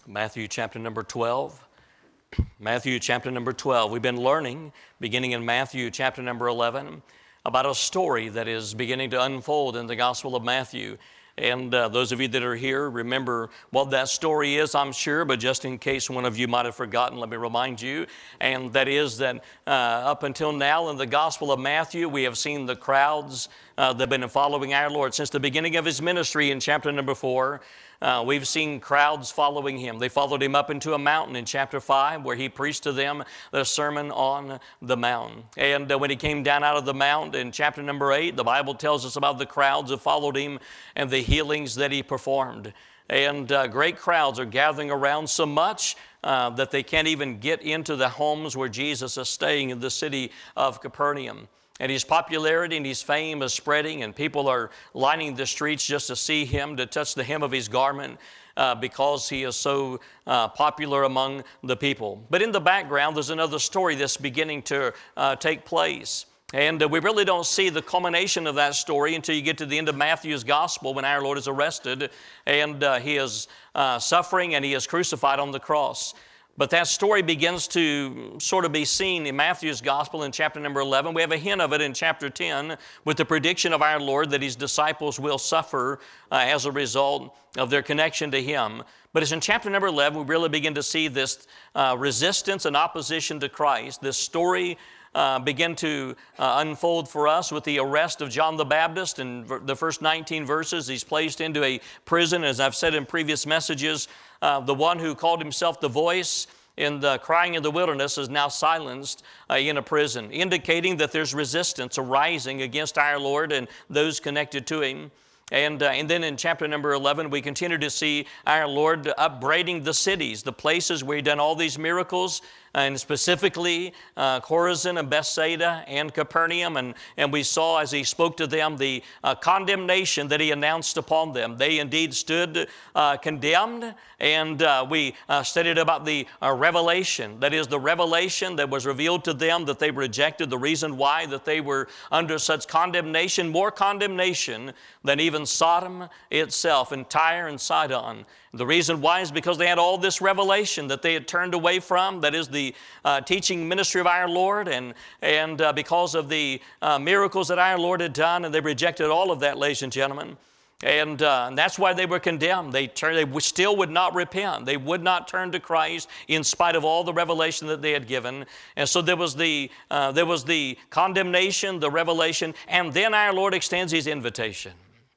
Matthew chapter number 12. Matthew chapter number 12. We've been learning, beginning in Matthew chapter number 11, about a story that is beginning to unfold in the Gospel of Matthew. And those of you that are here remember what that story is, I'm sure, but just in case one of you might have forgotten, let me remind you. And that is that up until now in the Gospel of Matthew, we have seen the crowds that have been following our Lord since the beginning of His ministry in chapter number 4. We've seen crowds following Him. They followed Him up into a mountain in chapter 5 where He preached to them the Sermon on the Mount. And when He came down out of the mount in chapter number 8, the Bible tells us about the crowds that followed Him and the healings that He performed. And great crowds are gathering around so much that they can't even get into the homes where Jesus is staying in the city of Capernaum. And His popularity and His fame is spreading, and people are lining the streets just to see Him, to touch the hem of His garment, because He is so popular among the people. But in the background, there's another story that's beginning to take place. And we really don't see the culmination of that story until you get to the end of Matthew's gospel when our Lord is arrested and He is suffering and He is crucified on the cross. But that story begins to sort of be seen in Matthew's gospel in chapter number 11. We have a hint of it in chapter 10 with the prediction of our Lord that His disciples will suffer as a result of their connection to Him. But it's in chapter number 11 we really begin to see this resistance and opposition to Christ. This story begin to unfold for us with the arrest of John the Baptist. In the first 19 verses, he's placed into a prison. As I've said in previous messages, the one who called himself the voice in the crying in the wilderness is now silenced in a prison, indicating that there's resistance arising against our Lord and those connected to Him. And then in chapter number 11, we continue to see our Lord upbraiding the cities, the places where He'd done all these miracles, and specifically Chorazin and Bethsaida and Capernaum. And we saw as He spoke to them the condemnation that He announced upon them. They indeed stood condemned, and we studied about the revelation. That is the revelation that was revealed to them that they rejected, the reason why that they were under such condemnation, more condemnation than even Sodom itself, and Tyre and Sidon. The reason why is because they had all this revelation that they had turned away from, that is the teaching ministry of our Lord, and because of the miracles that our Lord had done, and they rejected all of that, ladies and gentlemen. And that's why they were condemned. They still would not repent. They would not turn to Christ in spite of all the revelation that they had given. And so there was the condemnation, the revelation, and then our Lord extends His invitation.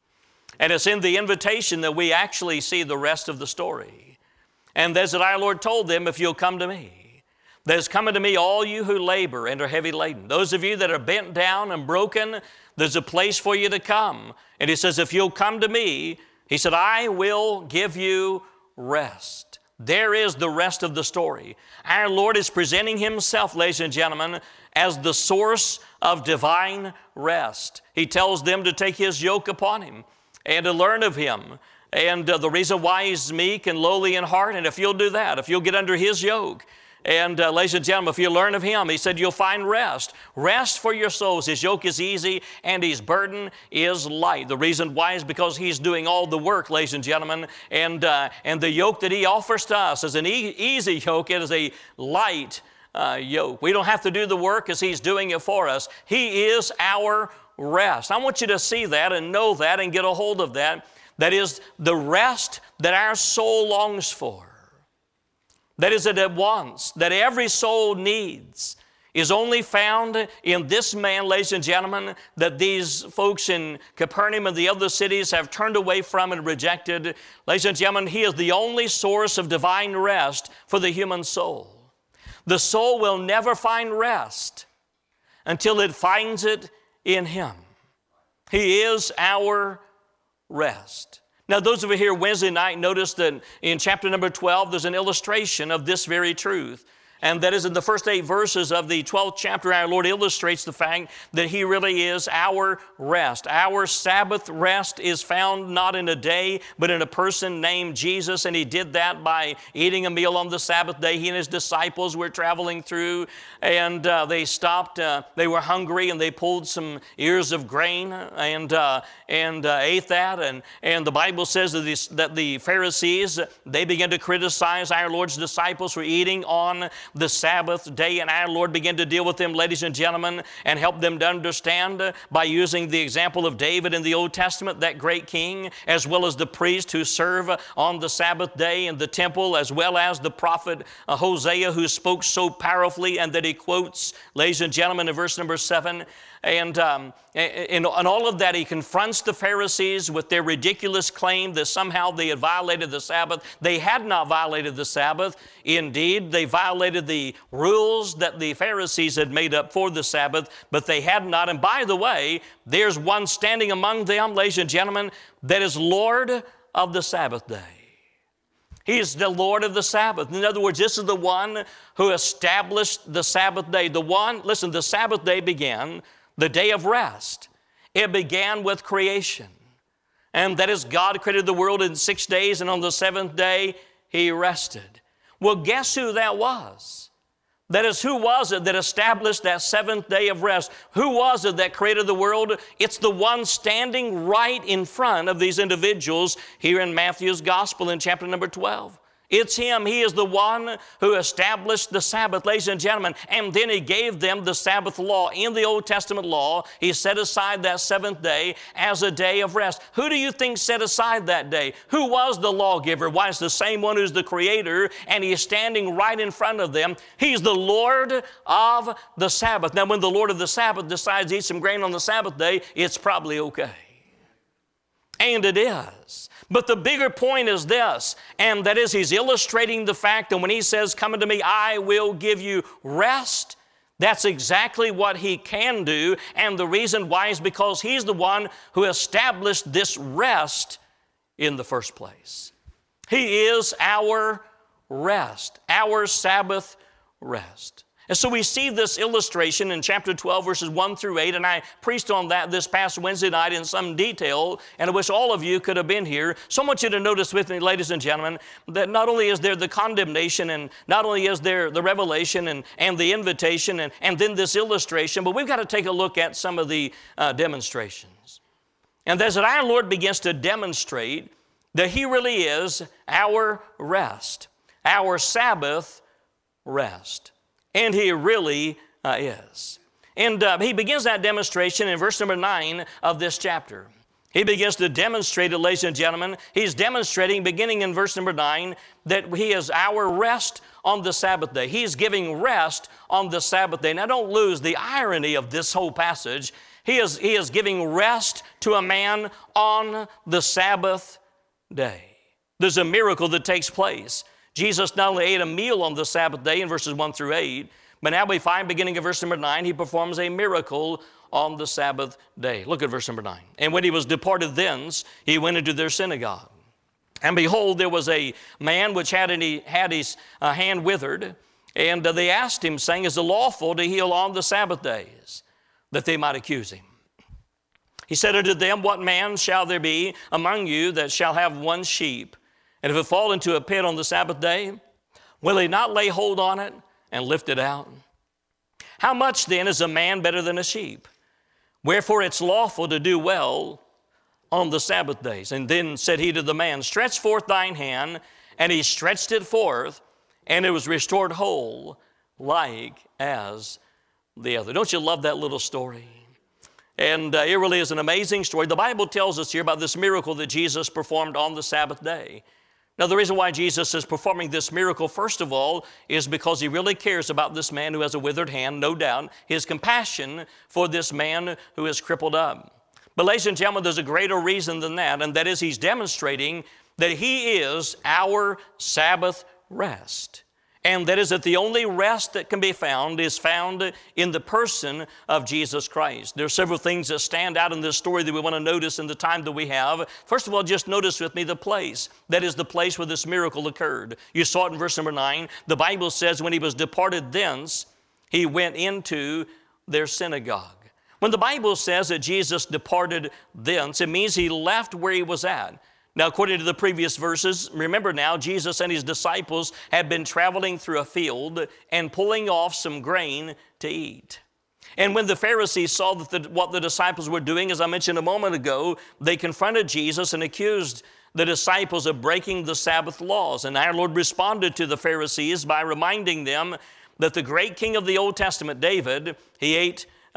And it's in the invitation that we actually see the rest of the story. And there's that our Lord told them, if you'll come to me, there's coming to me all you who labor and are heavy laden. Those of you that are bent down and broken, there's a place for you to come. And He says, if you'll come to me, He said, I will give you rest. There is the rest of the story. Our Lord is presenting Himself, ladies and gentlemen, as the source of divine rest. He tells them to take His yoke upon Him and to learn of Him. And the reason why He's meek and lowly in heart, and if you'll do that, if you'll get under His yoke, and ladies and gentlemen, if you learn of Him, He said you'll find rest. Rest for your souls. His yoke is easy and His burden is light. The reason why is because He's doing all the work, ladies and gentlemen, and the yoke that He offers to us is an easy yoke. It is a light yoke. We don't have to do the work as He's doing it for us. He is our rest. I want you to see that and know that and get a hold of that. That is the rest that our soul longs for. That is that it wants, that every soul needs, is only found in this man, ladies and gentlemen, that these folks in Capernaum and the other cities have turned away from and rejected. Ladies and gentlemen, He is the only source of divine rest for the human soul. The soul will never find rest until it finds it in Him. He is our rest. Now, those of you here Wednesday night noticed that in chapter number 12, there's an illustration of this very truth. And that is in the first 8 verses of the 12th chapter, our Lord illustrates the fact that He really is our rest. Our Sabbath rest is found not in a day, but in a person named Jesus. And He did that by eating a meal on the Sabbath day. He and His disciples were traveling through, and they stopped. They were hungry, and they pulled some ears of grain and ate that. And the Bible says that the Pharisees, they began to criticize our Lord's disciples for eating on the Sabbath day, and our Lord began to deal with them, ladies and gentlemen, and help them to understand by using the example of David in the Old Testament, that great king, as well as the priest who serve on the Sabbath day in the temple, as well as the prophet Hosea, who spoke so powerfully, and that he quotes, ladies and gentlemen, in verse number 7. And in all of that, he confronts the Pharisees with their ridiculous claim that somehow they had violated the Sabbath. They had not violated the Sabbath. Indeed, they violated the rules that the Pharisees had made up for the Sabbath, but they had not. And by the way, there's one standing among them, ladies and gentlemen, that is Lord of the Sabbath day. He is the Lord of the Sabbath. In other words, this is the one who established the Sabbath day. The Sabbath day began the day of rest. It began with creation. And that is, God created the world in 6 days, and on the 7th day, He rested. Well, guess who that was? That is, who was it that established that 7th day of rest? Who was it that created the world? It's the one standing right in front of these individuals here in Matthew's Gospel in chapter number 12. It's Him. He is the one who established the Sabbath, ladies and gentlemen. And then He gave them the Sabbath law. In the Old Testament law, He set aside that 7th day as a day of rest. Who do you think set aside that day? Who was the lawgiver? Why, it's the same one who's the Creator, and He is standing right in front of them. He's the Lord of the Sabbath. Now, when the Lord of the Sabbath decides to eat some grain on the Sabbath day, it's probably okay. And it is. But the bigger point is this, and that is, He's illustrating the fact that when He says, "Come unto me, I will give you rest," that's exactly what He can do. And the reason why is because He's the one who established this rest in the first place. He is our rest, our Sabbath rest. And so we see this illustration in chapter 12, verses 1 through 8, and I preached on that this past Wednesday night in some detail, and I wish all of you could have been here. So I want you to notice with me, ladies and gentlemen, that not only is there the condemnation, and not only is there the revelation and the invitation, and then this illustration, but we've got to take a look at some of the demonstrations. And as our Lord begins to demonstrate that He really is our rest, our Sabbath rest. And He really is. And He begins that demonstration in verse number 9 of this chapter. He begins to demonstrate it, ladies and gentlemen. He's demonstrating, beginning in verse number 9, that He is our rest on the Sabbath day. He's giving rest on the Sabbath day. Now, don't lose the irony of this whole passage. He is giving rest to a man on the Sabbath day. There's a miracle that takes place. Jesus not only ate a meal on the Sabbath day in verses 1 through 8, but now we find, beginning of verse number 9, He performs a miracle on the Sabbath day. Look at verse number 9. "And when He was departed thence, He went into their synagogue. And behold, there was a man which had his hand withered. And they asked Him, saying, Is it lawful to heal on the Sabbath days? That they might accuse Him. He said unto them, What man shall there be among you that shall have one sheep? And if it fall into a pit on the Sabbath day, will he not lay hold on it and lift it out? How much then is a man better than a sheep? Wherefore it's lawful to do well on the Sabbath days. And then said He to the man, Stretch forth thine hand. And he stretched it forth, and it was restored whole, like as the other." Don't you love that little story? And it really is an amazing story. The Bible tells us here about this miracle that Jesus performed on the Sabbath day. Now, the reason why Jesus is performing this miracle, first of all, is because He really cares about this man who has a withered hand, no doubt. His compassion for this man who is crippled up. But ladies and gentlemen, there's a greater reason than that, and that is He's demonstrating that He is our Sabbath rest. And that is that the only rest that can be found is found in the person of Jesus Christ. There are several things that stand out in this story that we want to notice in the time that we have. First of all, just notice with me the place. That is the place where this miracle occurred. You saw it in verse number 9. The Bible says when he was departed thence, he went into their synagogue. When the Bible says that Jesus departed thence, it means he left where he was at. Now, according to the previous verses, remember now, Jesus and his disciples had been traveling through a field and pulling off some grain to eat. And when the Pharisees saw that what the disciples were doing, as I mentioned a moment ago, they confronted Jesus and accused the disciples of breaking the Sabbath laws. And our Lord responded to the Pharisees by reminding them that the great king of the Old Testament, David, he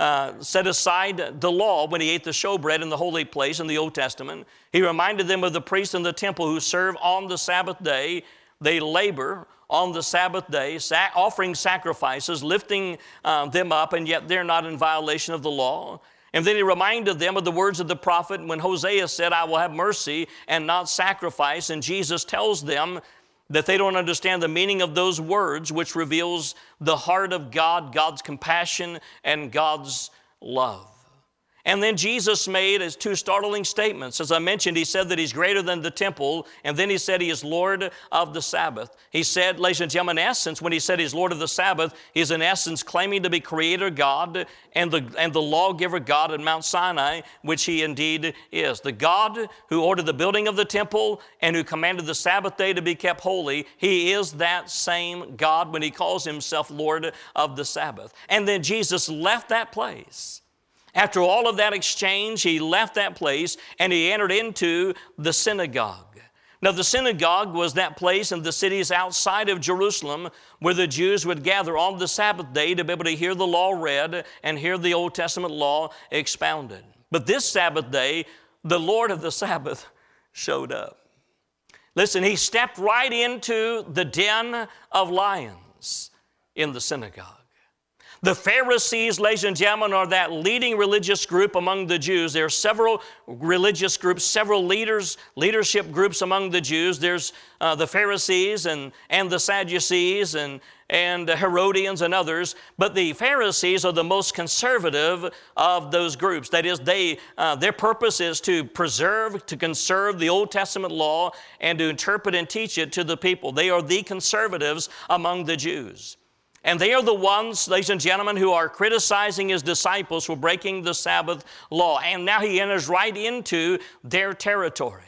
set aside the law when he ate the showbread in the holy place in the Old Testament. He reminded them of the priests in the temple who serve on the Sabbath day. They labor on the Sabbath day, offering sacrifices, lifting them up, and yet they're not in violation of the law. And then he reminded them of the words of the prophet when Hosea said, I will have mercy and not sacrifice. And Jesus tells them that they don't understand the meaning of those words, which reveals the heart of God, God's compassion, and God's love. And then Jesus made his two startling statements. As I mentioned, he said that he's greater than the temple, and then he said he is Lord of the Sabbath. He said, ladies and gentlemen, in essence, when he said he's Lord of the Sabbath, he's in essence claiming to be Creator God and the lawgiver God at Mount Sinai, which he indeed is. The God who ordered the building of the temple and who commanded the Sabbath day to be kept holy, he is that same God when he calls himself Lord of the Sabbath. And then Jesus left that place. After all of that exchange, he left that place and he entered into the synagogue. Now, the synagogue was that place in the cities outside of Jerusalem where the Jews would gather on the Sabbath day to be able to hear the law read and hear the Old Testament law expounded. But this Sabbath day, the Lord of the Sabbath showed up. Listen, he stepped right into the den of lions in the synagogue. The Pharisees, ladies and gentlemen, are that leading religious group among the Jews. There are several religious groups, several leadership groups among the Jews. There's the Pharisees and the Sadducees and the Herodians and others. But the Pharisees are the most conservative of those groups. That is, their purpose is to preserve, to conserve the Old Testament law and to interpret and teach it to the people. They are the conservatives among the Jews. And they are the ones, ladies and gentlemen, who are criticizing his disciples for breaking the Sabbath law. And now he enters right into their territory.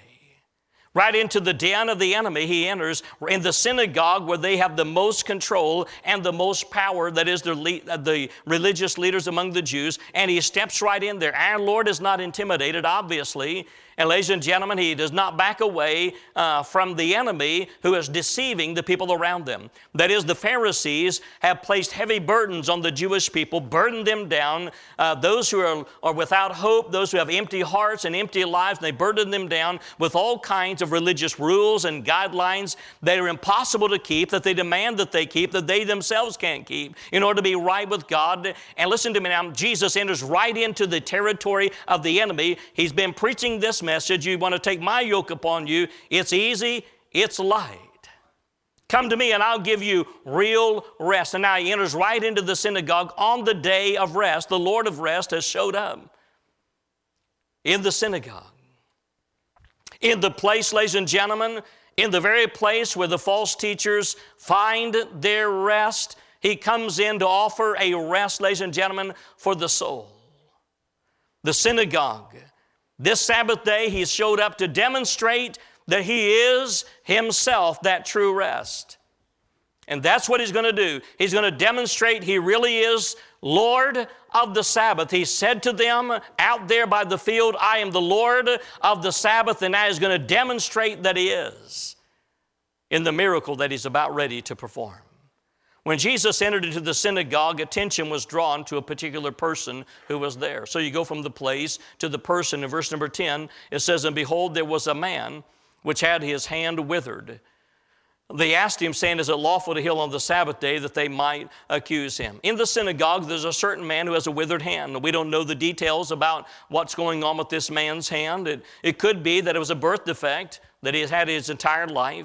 Right into the den of the enemy, he enters in the synagogue where they have the most control and the most power, that is the religious leaders among the Jews, and he steps right in there. Our Lord is not intimidated, obviously, and ladies and gentlemen, he does not back away from the enemy who is deceiving the people around them. That is, the Pharisees have placed heavy burdens on the Jewish people, burdened them down. Those who are without hope, those who have empty hearts and empty lives, they burden them down with all kinds of religious rules and guidelines that are impossible to keep, that they demand that they keep, that they themselves can't keep in order to be right with God. And listen to me now, Jesus enters right into the territory of the enemy. He's been preaching this message. You want to take my yoke upon you. It's easy, it's light. Come to me and I'll give you real rest. And now he enters right into the synagogue on the day of rest. The Lord of rest has showed up in the synagogue. In the place, ladies and gentlemen, in the very place where the false teachers find their rest, he comes in to offer a rest, ladies and gentlemen, for the soul. The synagogue. This Sabbath day, he showed up to demonstrate that he is himself that true rest. And that's what he's going to do. He's going to demonstrate he really is Lord of the Sabbath. He said to them out there by the field, I am the Lord of the Sabbath, and now he's going to demonstrate that he is in the miracle that he's about ready to perform. When Jesus entered into the synagogue, attention was drawn to a particular person who was there. So you go from the place to the person. In verse number 10, it says, and behold, there was a man which had his hand withered. They asked him, saying, is it lawful to heal on the Sabbath day, that they might accuse him? In the synagogue, there's a certain man who has a withered hand. We don't know the details about what's going on with this man's hand. It could be that it was a birth defect that he has had his entire life.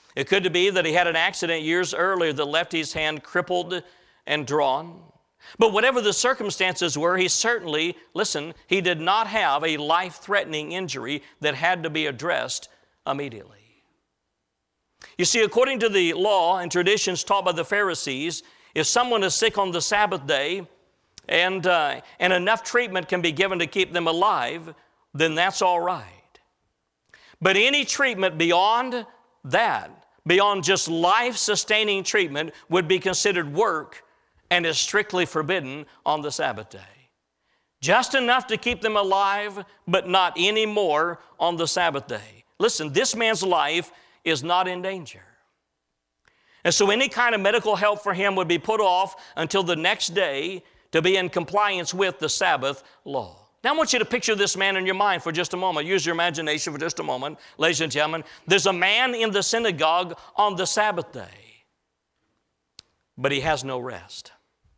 It could be that he had an accident years earlier that left his hand crippled and drawn. But whatever the circumstances were, he certainly, listen, he did not have a life-threatening injury that had to be addressed immediately. You see, according to the law and traditions taught by the Pharisees, if someone is sick on the Sabbath day and enough treatment can be given to keep them alive, then that's all right. But any treatment beyond that, beyond just life-sustaining treatment, would be considered work and is strictly forbidden on the Sabbath day. Just enough to keep them alive, but not any more on the Sabbath day. Listen, this man's life is not in danger. And so any kind of medical help for him would be put off until the next day to be in compliance with the Sabbath law. Now I want you to picture this man in your mind for just a moment. Use your imagination for just a moment, ladies and gentlemen. There's a man in the synagogue on the Sabbath day, but he has no rest.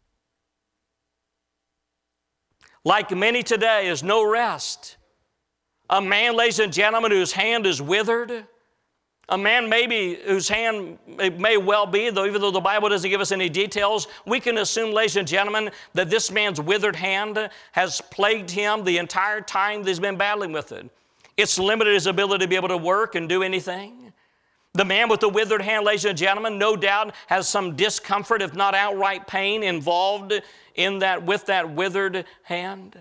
Like many today, is no rest. A man, ladies and gentlemen, whose hand is withered. A man maybe whose hand, it may well be, though even though the Bible doesn't give us any details, we can assume, ladies and gentlemen, that this man's withered hand has plagued him the entire time that he's been battling with it. It's limited his ability to be able to work and do anything. The man with the withered hand, ladies and gentlemen, no doubt has some discomfort, if not outright pain, involved in that with that withered hand.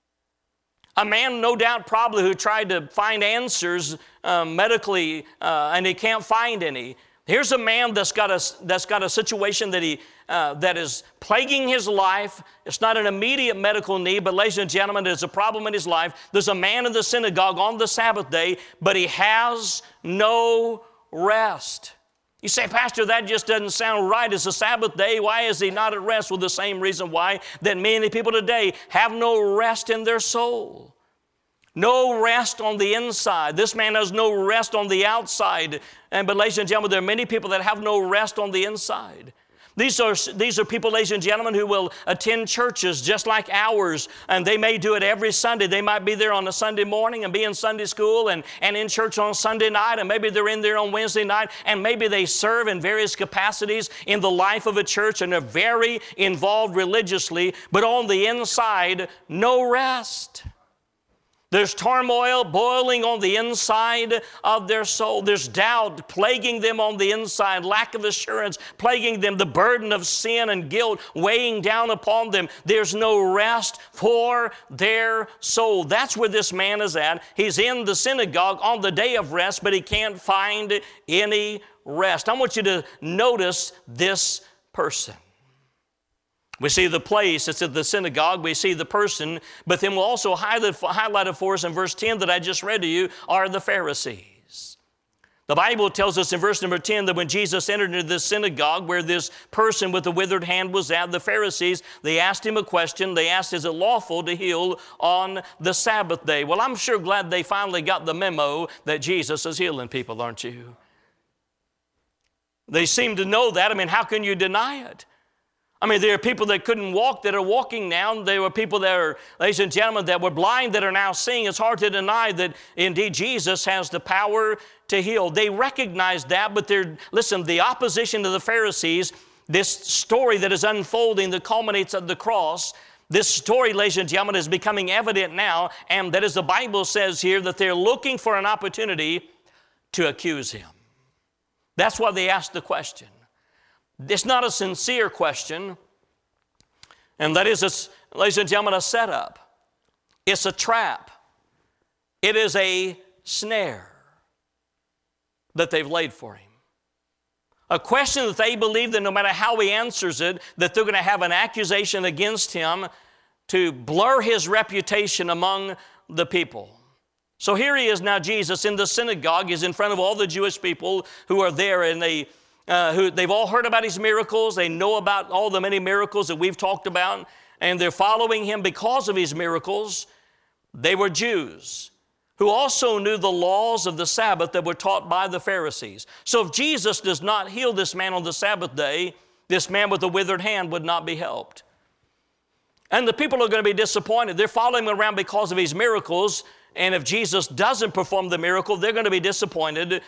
A man, no doubt, probably who tried to find answers medically, and he can't find any. Here's a man that's got a situation that is plaguing his life. It's not an immediate medical need, but ladies and gentlemen, there's a problem in his life. There's a man in the synagogue on the Sabbath day, but he has no rest. You say, Pastor, that just doesn't sound right. It's a Sabbath day. Why is he not at rest? Well, the same reason why that many people today have no rest in their soul. No rest on the inside. This man has no rest on the outside. But ladies and gentlemen, there are many people that have no rest on the inside. These are people, ladies and gentlemen, who will attend churches just like ours, and they may do it every Sunday. They might be there on a Sunday morning and be in Sunday school and in church on Sunday night, and maybe they're in there on Wednesday night, and maybe they serve in various capacities in the life of a church, and they're very involved religiously, but on the inside, no rest. There's turmoil boiling on the inside of their soul. There's doubt plaguing them on the inside, lack of assurance plaguing them, the burden of sin and guilt weighing down upon them. There's no rest for their soul. That's where this man is at. He's in the synagogue on the day of rest, but he can't find any rest. I want you to notice this person. We see the place, it's at the synagogue, we see the person, but then we'll also highlight it for us in verse 10 that I just read to you are the Pharisees. The Bible tells us in verse number 10 that when Jesus entered into this synagogue where this person with the withered hand was at, the Pharisees, they asked him a question. They asked, is it lawful to heal on the Sabbath day? Well, I'm sure glad they finally got the memo that Jesus is healing people, aren't you? They seem to know that. I mean, how can you deny it? I mean, there are people that couldn't walk that are walking now. There were people that are, ladies and gentlemen, that were blind that are now seeing. It's hard to deny that indeed Jesus has the power to heal. They recognize that, but listen, the opposition to the Pharisees, this story that is unfolding that culminates at the cross, this story, ladies and gentlemen, is becoming evident now, and that as the Bible says here, that they're looking for an opportunity to accuse him. That's why they asked the question. It's not a sincere question, and that is, ladies and gentlemen, a setup. It's a trap. It is a snare that they've laid for him. A question that they believe that no matter how he answers it, that they're going to have an accusation against him to blur his reputation among the people. So here he is now, Jesus, in the synagogue. He's in front of all the Jewish people who are there, and they've all heard about his miracles. They know about all the many miracles that we've talked about, and they're following him because of his miracles. They were Jews who also knew the laws of the Sabbath that were taught by the Pharisees. So if Jesus does not heal this man on the Sabbath day, this man with the withered hand would not be helped. And the people are going to be disappointed. They're following him around because of his miracles, and if Jesus doesn't perform the miracle, they're going to be disappointed.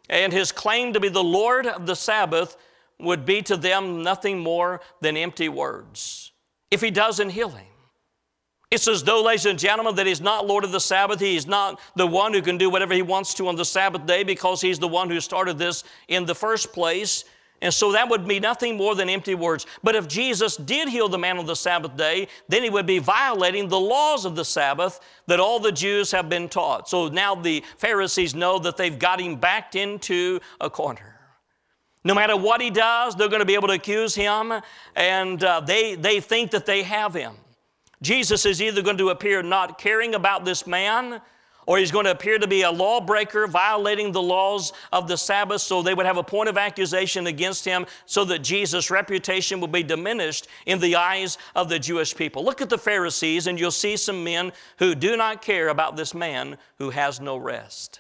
and his claim to be the Lord of the Sabbath would be to them nothing more than empty words if he doesn't heal him. It's as though, ladies and gentlemen, that he's not Lord of the Sabbath. He's not the one who can do whatever he wants to on the Sabbath day because he's the one who started this in the first place. And so that would be nothing more than empty words. But if Jesus did heal the man on the Sabbath day, then he would be violating the laws of the Sabbath that all the Jews have been taught. So now the Pharisees know that they've got him backed into a corner. No matter what he does, they're going to be able to accuse him, and they think that they have him. Jesus is either going to appear not caring about this man, or he's going to appear to be a lawbreaker violating the laws of the Sabbath, so they would have a point of accusation against him so that Jesus' reputation will be diminished in the eyes of the Jewish people. Look at the Pharisees, and you'll see some men who do not care about this man who has no rest.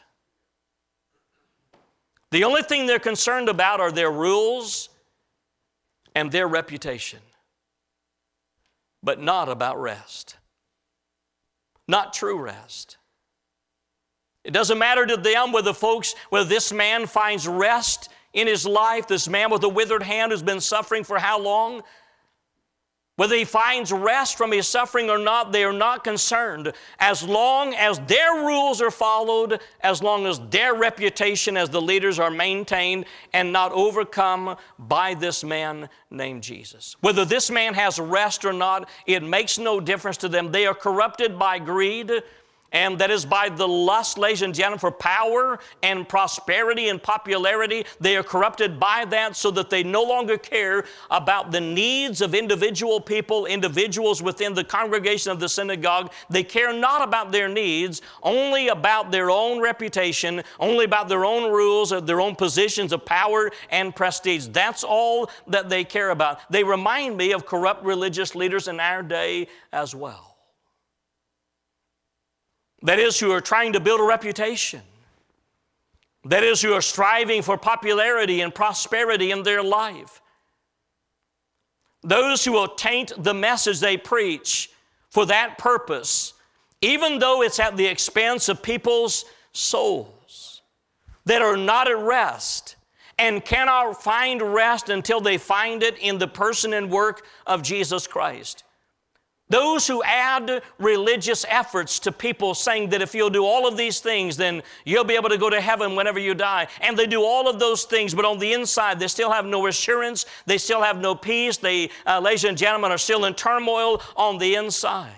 The only thing they're concerned about are their rules and their reputation, but not about rest, not true rest. It doesn't matter to them whether this man finds rest in his life, this man with a withered hand who's been suffering for how long. Whether he finds rest from his suffering or not, they are not concerned. As long as their rules are followed, as long as their reputation as the leaders are maintained and not overcome by this man named Jesus. Whether this man has rest or not, it makes no difference to them. They are corrupted by greed, and that is by the lust, ladies and gentlemen, for power and prosperity and popularity. They are corrupted by that so that they no longer care about the needs of individual people, individuals within the congregation of the synagogue. They care not about their needs, only about their own reputation, only about their own rules, their own positions of power and prestige. That's all that they care about. They remind me of corrupt religious leaders in our day as well. That is, who are trying to build a reputation. That is, who are striving for popularity and prosperity in their life. Those who will taint the message they preach for that purpose, even though it's at the expense of people's souls that are not at rest and cannot find rest until they find it in the person and work of Jesus Christ. Those who add religious efforts to people saying that if you'll do all of these things, then you'll be able to go to heaven whenever you die. And they do all of those things, but on the inside, they still have no assurance. They still have no peace. They, ladies and gentlemen, are still in turmoil on the inside.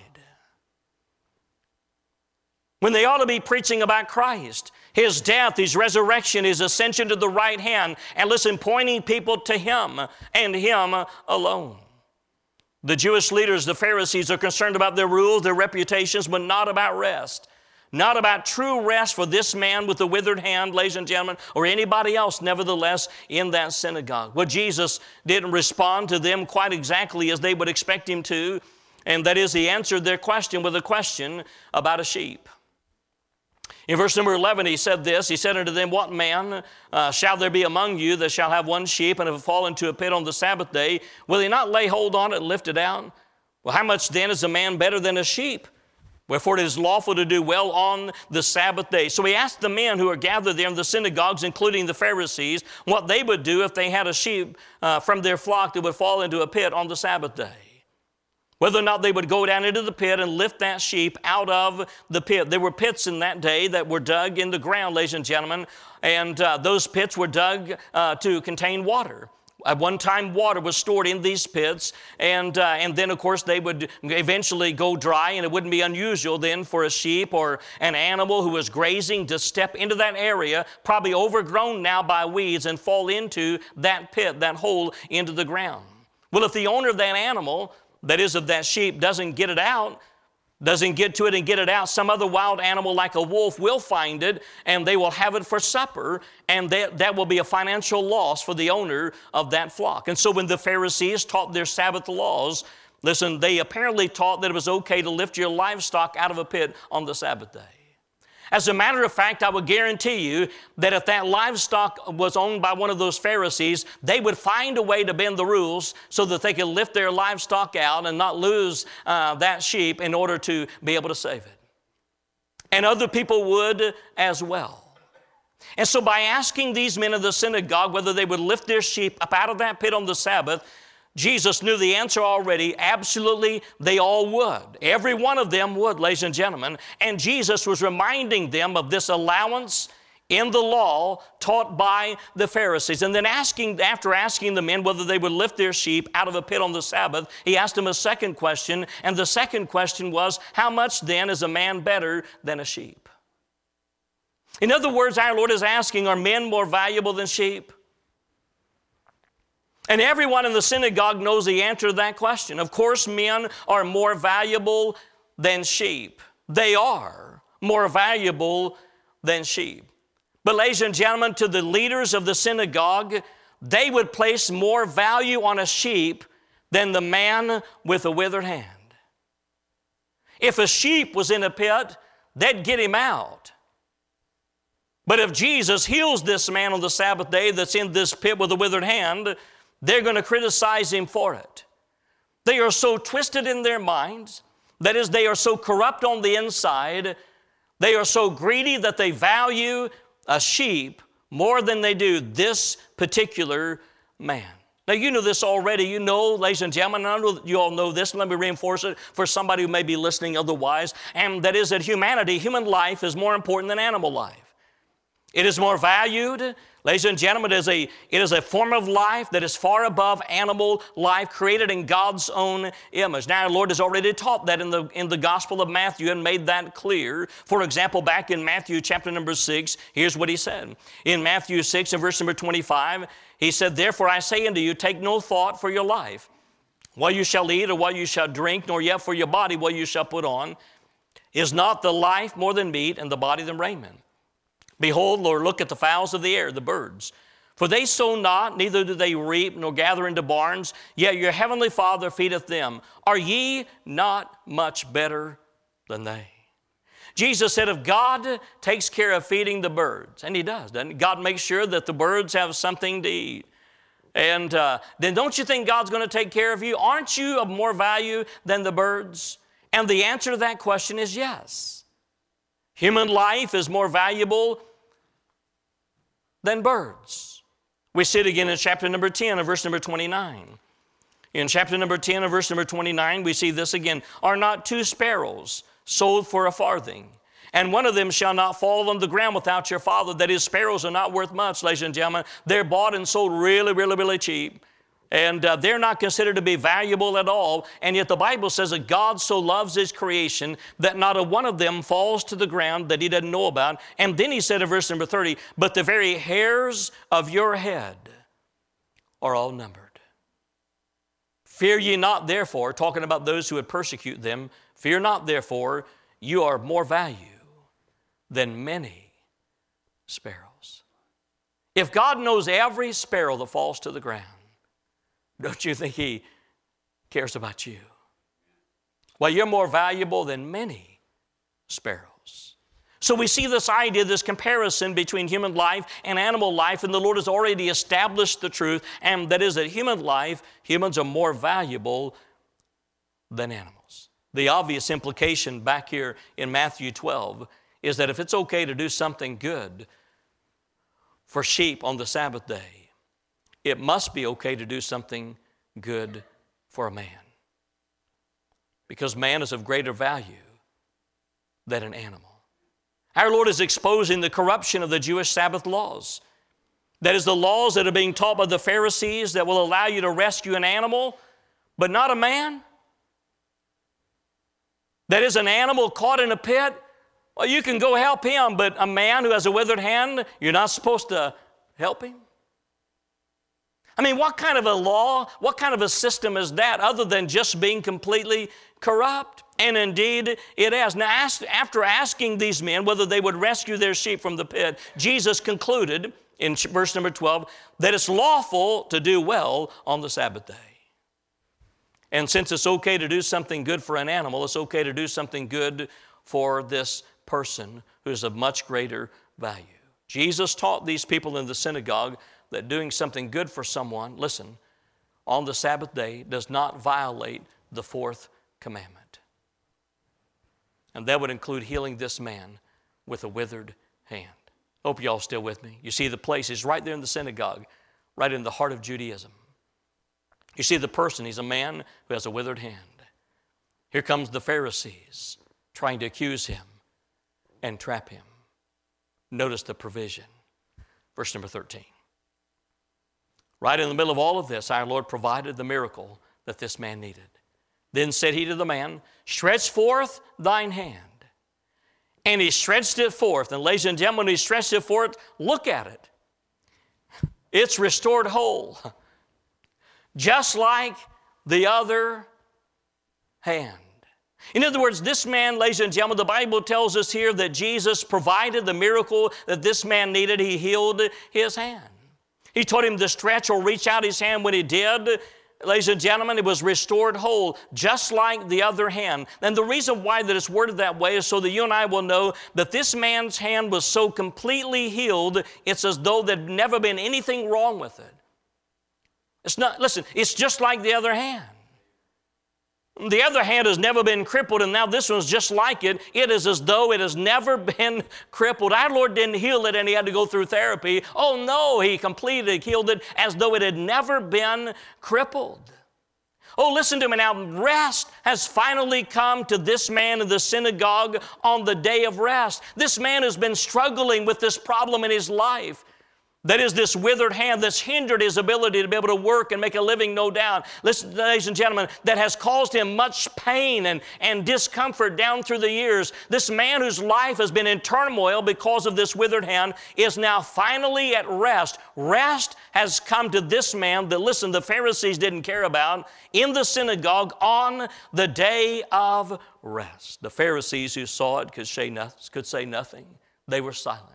When they ought to be preaching about Christ, His death, His resurrection, His ascension to the right hand, and listen, pointing people to Him and Him alone. The Jewish leaders, the Pharisees, are concerned about their rules, their reputations, but not about rest. Not about true rest for this man with the withered hand, ladies and gentlemen, or anybody else, nevertheless, in that synagogue. Well, Jesus didn't respond to them quite exactly as they would expect Him to, and that is, He answered their question with a question about a sheep. In verse number 11, He said this, He said unto them, What man shall there be among you that shall have one sheep, and if it fall into a pit on the Sabbath day, will he not lay hold on it and lift it out? Well, how much then is a man better than a sheep? Wherefore it is lawful to do well on the Sabbath day. So He asked the men who are gathered there in the synagogues, including the Pharisees, what they would do if they had a sheep from their flock that would fall into a pit on the Sabbath day. Whether or not they would go down into the pit and lift that sheep out of the pit. There were pits in that day that were dug in the ground, ladies and gentlemen, and those pits were dug to contain water. At one time, water was stored in these pits, and then, of course, they would eventually go dry, and it wouldn't be unusual then for a sheep or an animal who was grazing to step into that area, probably overgrown now by weeds, and fall into that pit, that hole into the ground. Well, if the owner of that animal, that is of that sheep, doesn't get it out, doesn't get to it and get it out, some other wild animal like a wolf will find it, and they will have it for supper, and that will be a financial loss for the owner of that flock. And so when the Pharisees taught their Sabbath laws, listen, they apparently taught that it was okay to lift your livestock out of a pit on the Sabbath day. As a matter of fact, I would guarantee you that if that livestock was owned by one of those Pharisees, they would find a way to bend the rules so that they could lift their livestock out and not lose that sheep in order to be able to save it. And other people would as well. And so by asking these men of the synagogue whether they would lift their sheep up out of that pit on the Sabbath, Jesus knew the answer already. Absolutely, they all would. Every one of them would, ladies and gentlemen. And Jesus was reminding them of this allowance in the law taught by the Pharisees. And then after asking the men whether they would lift their sheep out of a pit on the Sabbath, he asked them a second question. And the second question was, how much then is a man better than a sheep? In other words, our Lord is asking, are men more valuable than sheep? And everyone in the synagogue knows the answer to that question. Of course, men are more valuable than sheep. They are more valuable than sheep. But ladies and gentlemen, to the leaders of the synagogue, they would place more value on a sheep than the man with a withered hand. If a sheep was in a pit, they'd get him out. But if Jesus heals this man on the Sabbath day that's in this pit with a withered hand, they're going to criticize him for it. They are so twisted in their minds, that is, they are so corrupt on the inside, they are so greedy that they value a sheep more than they do this particular man. Now, you know this already. You know, ladies and gentlemen, I know that you all know this. Let me reinforce it for somebody who may be listening otherwise, and that is that human life is more important than animal life. It is more valued. Ladies and gentlemen, it is a form of life that is far above animal life created in God's own image. Now, our Lord has already taught that in the Gospel of Matthew and made that clear. For example, back in Matthew chapter number 6, here's what he said. In Matthew 6 and verse number 25, he said, "Therefore I say unto you, take no thought for your life, what you shall eat or what you shall drink, nor yet for your body what you shall put on. Is not the life more than meat, and the body than raiment? Behold, Lord, look at the fowls of the air, the birds. For they sow not, neither do they reap, nor gather into barns, yet your heavenly Father feedeth them. Are ye not much better than they?" Jesus said if God takes care of feeding the birds, and he does, doesn't he? God makes sure that the birds have something to eat. And then don't you think God's going to take care of you? Aren't you of more value than the birds? And the answer to that question is yes. Human life is more valuable than birds. We see it again in chapter number 10 and verse number 29. In chapter number 10 and verse number 29, we see this again. Are not 2 sparrows sold for a farthing? And one of them shall not fall on the ground without your Father. That is, sparrows are not worth much, ladies and gentlemen. They're bought and sold really, really, really cheap. And they're not considered to be valuable at all. And yet the Bible says that God so loves his creation that not a one of them falls to the ground that he doesn't know about. And then he said in verse number 30, but the very hairs of your head are all numbered. Fear ye not therefore, talking about those who would persecute them, fear not therefore, you are more value than many sparrows. If God knows every sparrow that falls to the ground, don't you think he cares about you? Well, you're more valuable than many sparrows. So we see this idea, this comparison between human life and animal life, and the Lord has already established the truth, and that is that humans are more valuable than animals. The obvious implication back here in Matthew 12 is that if it's okay to do something good for sheep on the Sabbath day, it must be okay to do something good for a man. Because man is of greater value than an animal. Our Lord is exposing the corruption of the Jewish Sabbath laws. That is, the laws that are being taught by the Pharisees that will allow you to rescue an animal, but not a man. That is, an animal caught in a pit, well, you can go help him, but a man who has a withered hand, you're not supposed to help him. I mean, what kind of a law, what kind of a system is that other than just being completely corrupt? And indeed, it is. Now, after asking these men whether they would rescue their sheep from the pit, Jesus concluded in verse number 12 that it's lawful to do well on the Sabbath day. And since it's okay to do something good for an animal, it's okay to do something good for this person who's of much greater value. Jesus taught these people in the synagogue that doing something good for someone, listen, on the Sabbath day does not violate the 4th commandment. And that would include healing this man with a withered hand. Hope y'all still with me. You see the place is right there in the synagogue, right in the heart of Judaism. You see the person, he's a man who has a withered hand. Here comes the Pharisees trying to accuse him and trap him. Notice the provision. Verse number 13. Right in the middle of all of this, our Lord provided the miracle that this man needed. Then said he to the man, stretch forth thine hand. And he stretched it forth. And ladies and gentlemen, when he stretched it forth, look at it. It's restored whole. Just like the other hand. In other words, this man, ladies and gentlemen, the Bible tells us here that Jesus provided the miracle that this man needed. He healed his hand. He told him to stretch or reach out his hand. When he did, ladies and gentlemen, it was restored whole, just like the other hand. And the reason why that it's worded that way is so that you and I will know that this man's hand was so completely healed, it's as though there'd never been anything wrong with it. It's not, listen, it's just like the other hand. The other hand has never been crippled, and now this one's just like it. It is as though it has never been crippled. Our Lord didn't heal it and he had to go through therapy. Oh no, he completely healed it as though it had never been crippled. Oh, listen to me now. Rest has finally come to this man in the synagogue on the day of rest. This man has been struggling with this problem in his life. That is this withered hand that's hindered his ability to be able to work and make a living, no doubt. Listen, ladies and gentlemen, that has caused him much pain and discomfort down through the years. This man whose life has been in turmoil because of this withered hand is now finally at rest. Rest has come to this man that, listen, the Pharisees didn't care about in the synagogue on the day of rest. The Pharisees who saw it could say nothing. They were silent.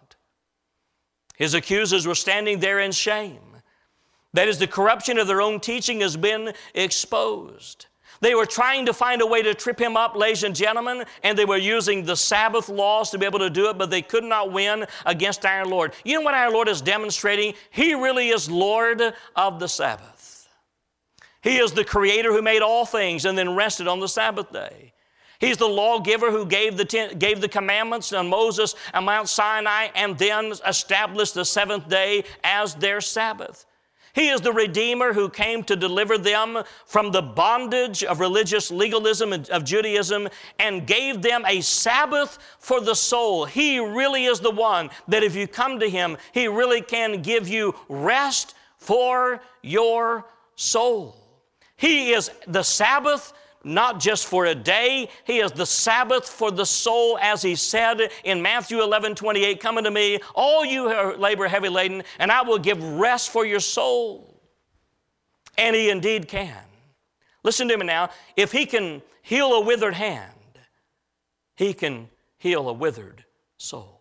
His accusers were standing there in shame. That is, the corruption of their own teaching has been exposed. They were trying to find a way to trip him up, ladies and gentlemen, and they were using the Sabbath laws to be able to do it, but they could not win against our Lord. You know what our Lord is demonstrating? He really is Lord of the Sabbath. He is the Creator who made all things and then rested on the Sabbath day. He's the lawgiver who gave the commandments on Moses on Mount Sinai and then established the seventh day as their Sabbath. He is the Redeemer who came to deliver them from the bondage of religious legalism of Judaism and gave them a Sabbath for the soul. He really is the one that if you come to Him, He really can give you rest for your soul. He is the Sabbath, not just for a day. He is the Sabbath for the soul, as He said in Matthew 11:28, come unto me, all you who labor heavy laden, and I will give rest for your soul. And He indeed can. Listen to me now. If He can heal a withered hand, He can heal a withered soul.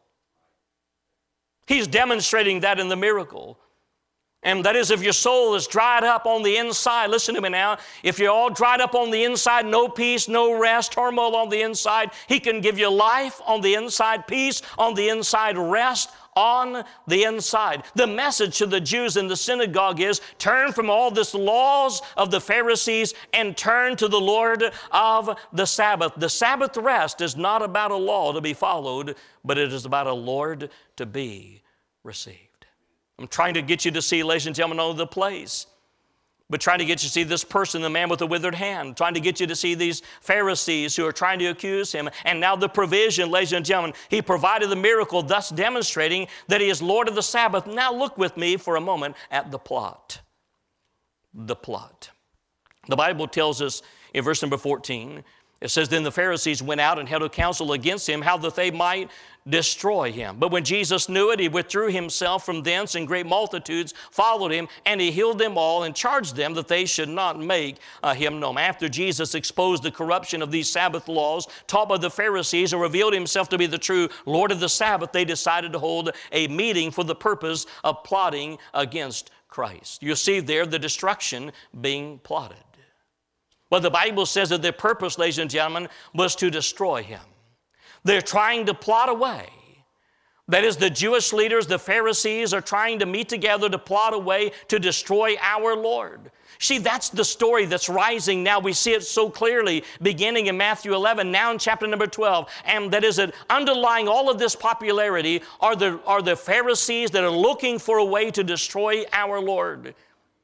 He's demonstrating that in the miracle. And that is, if your soul is dried up on the inside, listen to me now, if you're all dried up on the inside, no peace, no rest, turmoil on the inside, He can give you life on the inside, peace on the inside, rest on the inside. The message to the Jews in the synagogue is, turn from all this laws of the Pharisees and turn to the Lord of the Sabbath. The Sabbath rest is not about a law to be followed, but it is about a Lord to be received. I'm trying to get you to see, ladies and gentlemen, all the place. But trying to get you to see this person, the man with the withered hand. Trying to get you to see these Pharisees who are trying to accuse Him. And now the provision, ladies and gentlemen. He provided the miracle, thus demonstrating that He is Lord of the Sabbath. Now look with me for a moment at the plot. The plot. The Bible tells us in verse number 14, it says, then the Pharisees went out and held a council against Him, how that they might destroy Him. But when Jesus knew it, He withdrew Himself from thence, and great multitudes followed Him, and He healed them all and charged them that they should not make Him known. After Jesus exposed the corruption of these Sabbath laws taught by the Pharisees and revealed Himself to be the true Lord of the Sabbath, they decided to hold a meeting for the purpose of plotting against Christ. You see there the destruction being plotted. Well, the Bible says that their purpose, ladies and gentlemen, was to destroy Him. They're trying to plot a way That is, the Jewish leaders, the Pharisees, are trying to meet together to plot a way to destroy our Lord. See, that's the story that's rising now. We see it so clearly beginning in Matthew 11, now in chapter number 12. And that is that underlying all of this popularity are the Pharisees that are looking for a way to destroy our Lord.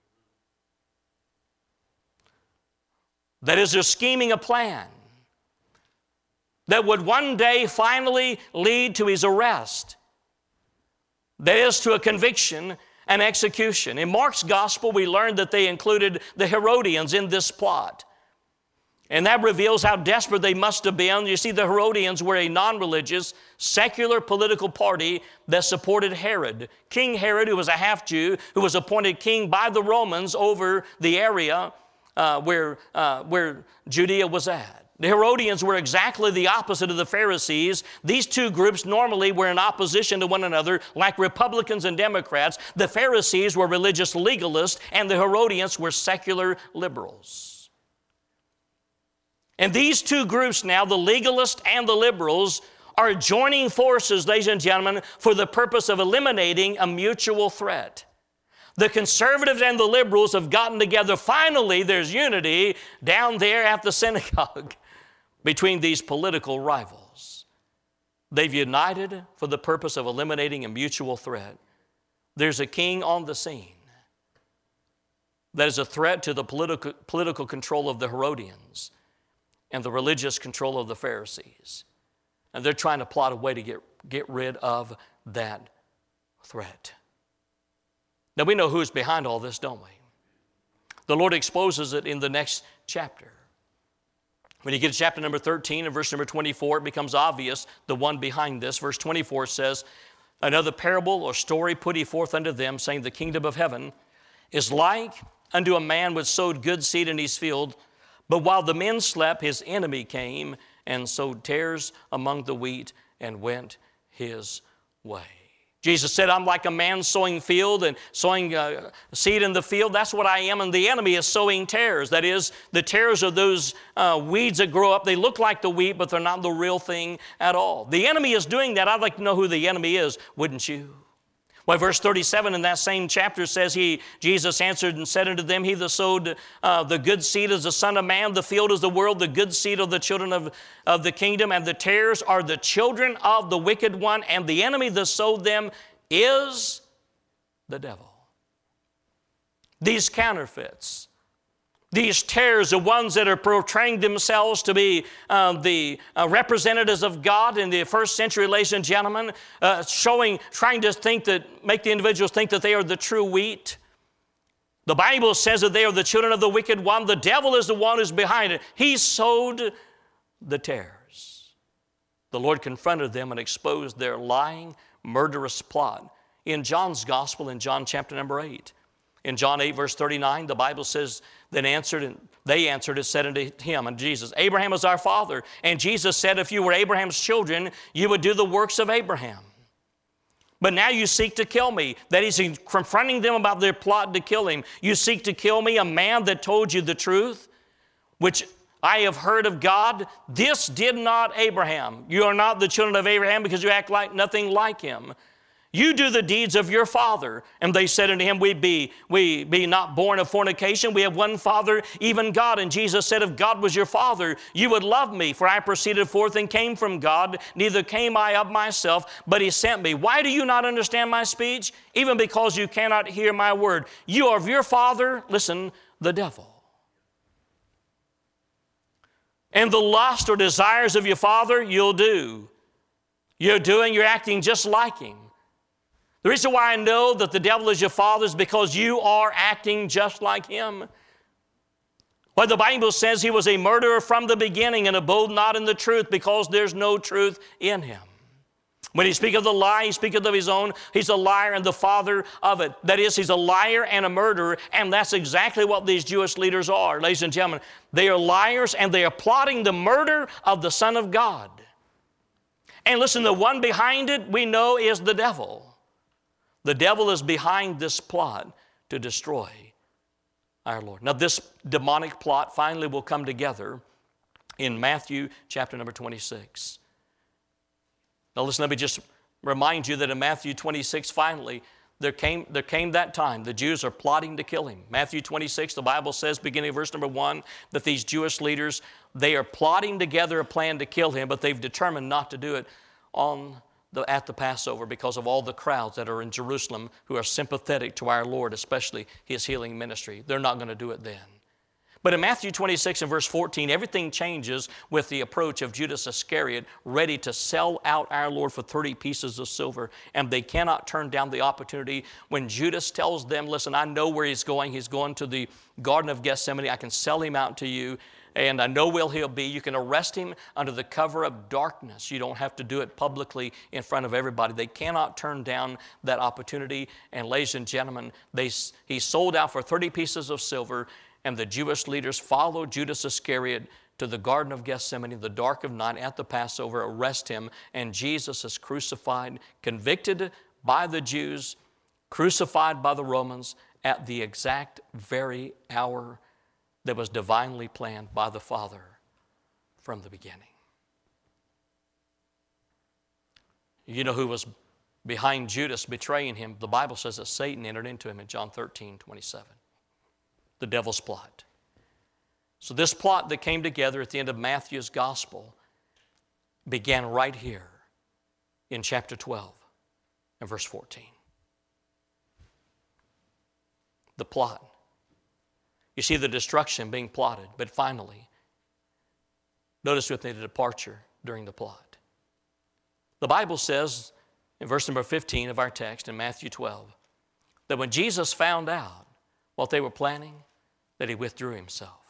That is, they're scheming a plan that would one day finally lead to his arrest. That is, to a conviction and execution. In Mark's gospel, we learned that they included the Herodians in this plot. And that reveals how desperate they must have been. You see, the Herodians were a non-religious, secular political party that supported Herod. King Herod, who was a half-Jew, who was appointed king by the Romans over the area where Judea was at. The Herodians were exactly the opposite of the Pharisees. These two groups normally were in opposition to one another, like Republicans and Democrats. The Pharisees were religious legalists, and the Herodians were secular liberals. And these two groups now, the legalists and the liberals, are joining forces, ladies and gentlemen, for the purpose of eliminating a mutual threat. The conservatives and the liberals have gotten together. Finally, there's unity down there at the synagogue between these political rivals. They've united for the purpose of eliminating a mutual threat. There's a king on the scene that is a threat to the political control of the Herodians and the religious control of the Pharisees. And they're trying to plot a way to get rid of that threat. Now, we know who's behind all this, don't we? The Lord exposes it in the next chapter. When you get to chapter number 13 and verse number 24, it becomes obvious the one behind this. Verse 24 says, another parable or story put he forth unto them, saying, the kingdom of heaven is like unto a man which sowed good seed in his field. But while the men slept, his enemy came and sowed tares among the wheat and went his way. Jesus said, I'm like a man sowing field and sowing seed in the field. That's what I am, and the enemy is sowing tares. That is, the tares are those weeds that grow up. They look like the wheat, but they're not the real thing at all. The enemy is doing that. I'd like to know who the enemy is, wouldn't you? Well, verse 37 in that same chapter says, Jesus answered and said unto them, he that sowed the good seed is the Son of Man, the field is the world, the good seed of the children of the kingdom, and the tares are the children of the wicked one, and the enemy that sowed them is the devil. These counterfeits, these tares, the ones that are portraying themselves to be the representatives of God in the first century, ladies and gentlemen, trying to make the individuals think that they are the true wheat. The Bible says that they are the children of the wicked one. The devil is the one who's behind it. He sowed the tares. The Lord confronted them and exposed their lying, murderous plot. In John's gospel, in John chapter number 8, in John 8, verse 39, the Bible says, they answered and said unto him, and Jesus, Abraham is our father. And Jesus said, if you were Abraham's children, you would do the works of Abraham. But now you seek to kill me. That is, he's confronting them about their plot to kill him. You seek to kill me, a man that told you the truth, which I have heard of God. This did not Abraham. You are not the children of Abraham because you act like nothing like him. You do the deeds of your father. And they said unto him, we be not born of fornication. We have one Father, even God. And Jesus said, if God was your Father, you would love me. For I proceeded forth and came from God. Neither came I of myself, but he sent me. Why do you not understand my speech? Even because you cannot hear my word. You are of your father, listen, the devil. And the lust or desires of your father, you'll do. You're acting just like him. The reason why I know that the devil is your father is because you are acting just like him. Well, the Bible says he was a murderer from the beginning and abode not in the truth because there's no truth in him. When he speaketh of the lie, he speaketh of his own. He's a liar and the father of it. That is, he's a liar and a murderer, and that's exactly what these Jewish leaders are. Ladies and gentlemen, they are liars and they are plotting the murder of the Son of God. And listen, the one behind it we know is the devil. The devil is behind this plot to destroy our Lord. Now, this demonic plot finally will come together in Matthew chapter number 26. Now, listen, let me just Remind you that in Matthew 26, finally, there came that time. The Jews are plotting to kill him. Matthew 26, the Bible says, beginning of verse number 1, that these Jewish leaders, they are plotting together a plan to kill him, but they've determined not to do it at the Passover because of all the crowds that are in Jerusalem who are sympathetic to our Lord, especially his healing ministry. They're not going to do it then. But in Matthew 26 and verse 14, everything changes with the approach of Judas Iscariot, ready to sell out our Lord for 30 pieces of silver. And they cannot turn down the opportunity when Judas tells them, listen, I know where he's going. He's going to the Garden of Gethsemane. I can sell him out to you, and I know where he'll be. You can arrest him under the cover of darkness. You don't have to do it publicly in front of everybody. They cannot turn down that opportunity. And ladies and gentlemen, he sold out for 30 pieces of silver. And the Jewish leaders followed Judas Iscariot to the Garden of Gethsemane in the dark of night at the Passover, arrest him, and Jesus is crucified, convicted by the Jews, crucified by the Romans at the exact very hour that was divinely planned by the Father from the beginning. You know who was behind Judas betraying him? The Bible says that Satan entered into him in John 13:27. The devil's plot. So this plot that came together at the end of Matthew's gospel began right here in chapter 12 and verse 14. The plot. You see the destruction being plotted, but finally, notice with me the departure during the plot. The Bible says in verse number 15 of our text in Matthew 12 that when Jesus found out what they were planning, that he withdrew himself.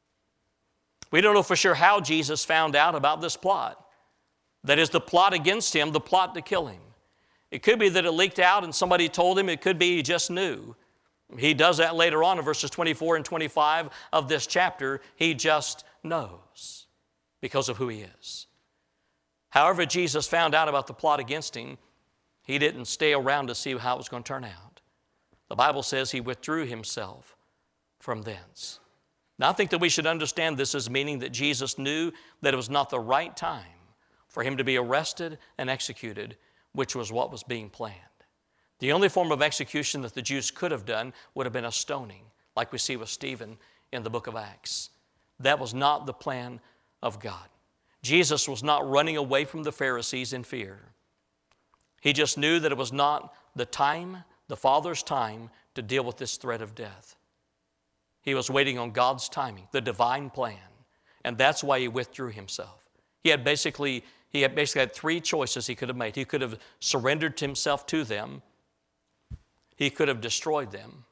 We don't know for sure how Jesus found out about this plot. That is the plot against him, the plot to kill him. It could be that it leaked out and somebody told him. It could be he just knew. He does that later on in verses 24 and 25 of this chapter. He just knows because of who he is. However Jesus found out about the plot against him, he didn't stay around to see how it was going to turn out. The Bible says he withdrew himself from thence. Now I think that we should understand this as meaning that Jesus knew that it was not the right time for him to be arrested and executed, which was what was being planned. The only form of execution that the Jews could have done would have been a stoning, like we see with Stephen in the book of Acts. That was not the plan of God. Jesus was not running away from the Pharisees in fear. He just knew that it was not the time, the Father's time, to deal with this threat of death. He was waiting on God's timing, the divine plan, and that's why he withdrew himself. He had basically had three choices he could have made. He could have surrendered himself to them, he could have destroyed them,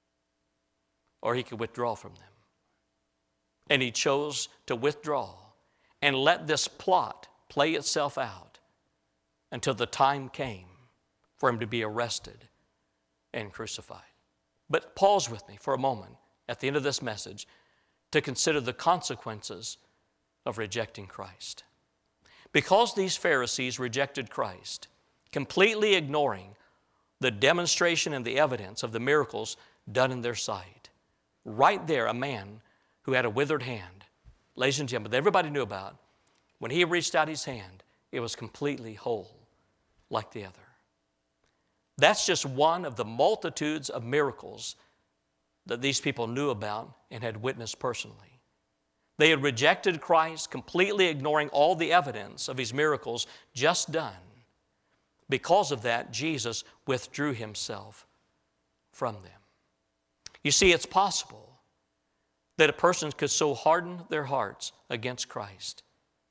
or he could withdraw from them. And he chose to withdraw and let this plot play itself out until the time came for him to be arrested and crucified. But pause with me for a moment at the end of this message to consider the consequences of rejecting Christ. Because these Pharisees rejected Christ, completely ignoring the demonstration and the evidence of the miracles done in their sight, right there a man who had a withered hand, ladies and gentlemen, that everybody knew about, when he reached out his hand, it was completely whole like the other. That's just one of the multitudes of miracles that these people knew about and had witnessed personally. They had rejected Christ, completely ignoring all the evidence of his miracles just done. Because of that, Jesus withdrew himself from them. You see, it's possible that a person could so harden their hearts against Christ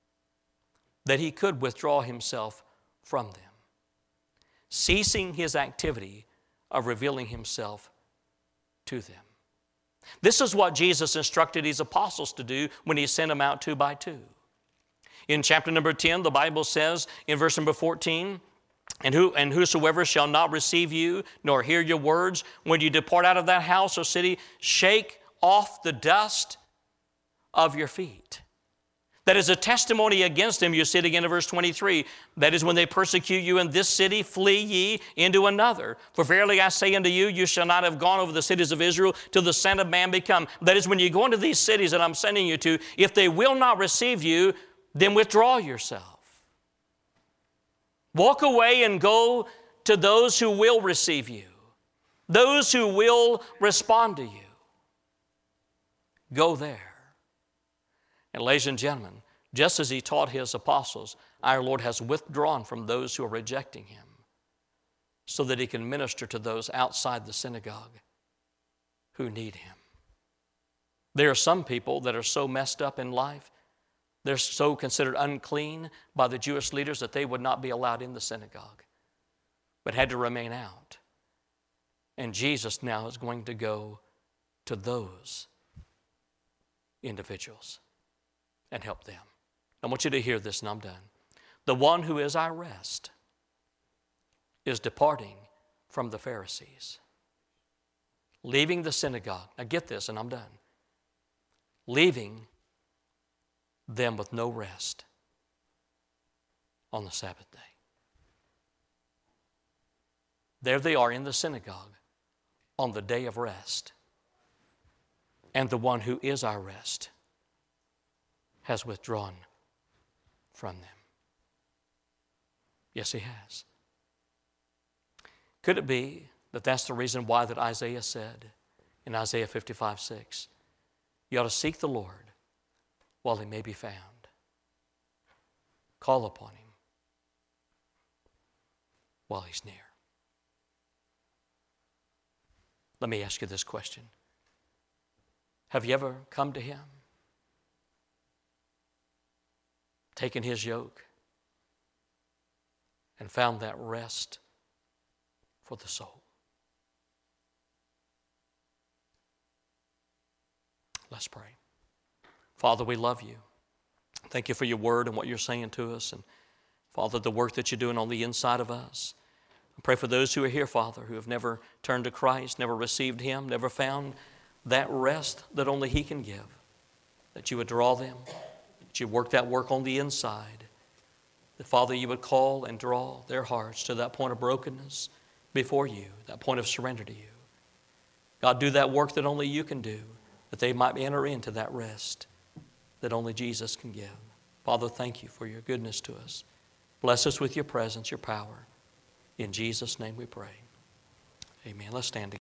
that he could withdraw himself from them, ceasing his activity of revealing himself to them. This is what Jesus instructed his apostles to do when he sent them out 2 by 2. In chapter number 10, the Bible says in verse number 14, And whosoever shall not receive you, nor hear your words, when you depart out of that house or city, shake off the dust of your feet. That is a testimony against him. You see it again in verse 23. That is, when they persecute you in this city, flee ye into another. For verily I say unto you, you shall not have gone over the cities of Israel till the Son of Man be come. That is, when you go into these cities that I'm sending you to, if they will not receive you, then withdraw yourself. Walk away and go to those who will receive you, those who will respond to you. Go there. And ladies and gentlemen, just as he taught his apostles, our Lord has withdrawn from those who are rejecting him so that he can minister to those outside the synagogue who need him. There are some people that are so messed up in life, they're so considered unclean by the Jewish leaders that they would not be allowed in the synagogue, but had to remain out. And Jesus now is going to go to those individuals and help them. I want you to hear this and I'm done. The one who is our rest is departing from the Pharisees, leaving the synagogue. Now get this and I'm done. Leaving them with no rest on the Sabbath day. There they are in the synagogue on the day of rest. And the one who is our rest has withdrawn from them. Yes, he has. Could it be that that's the reason why that Isaiah said in Isaiah 55:6, you ought to seek the Lord while he may be found. Call upon him while he's near. Let me ask you this question. Have you ever come to him, taken his yoke, and found that rest for the soul? Let's pray. Father, we love you. Thank you for your word and what you're saying to us. And Father, the work that you're doing on the inside of us. I pray for those who are here, Father, who have never turned to Christ, never received him, never found that rest that only he can give, that you would draw them, that you work that work on the inside, that, Father, you would call and draw their hearts to that point of brokenness before you, that point of surrender to you. God, do that work that only you can do, that they might enter into that rest that only Jesus can give. Father, thank you for your goodness to us. Bless us with your presence, your power. In Jesus' name we pray. Amen. Let's stand together.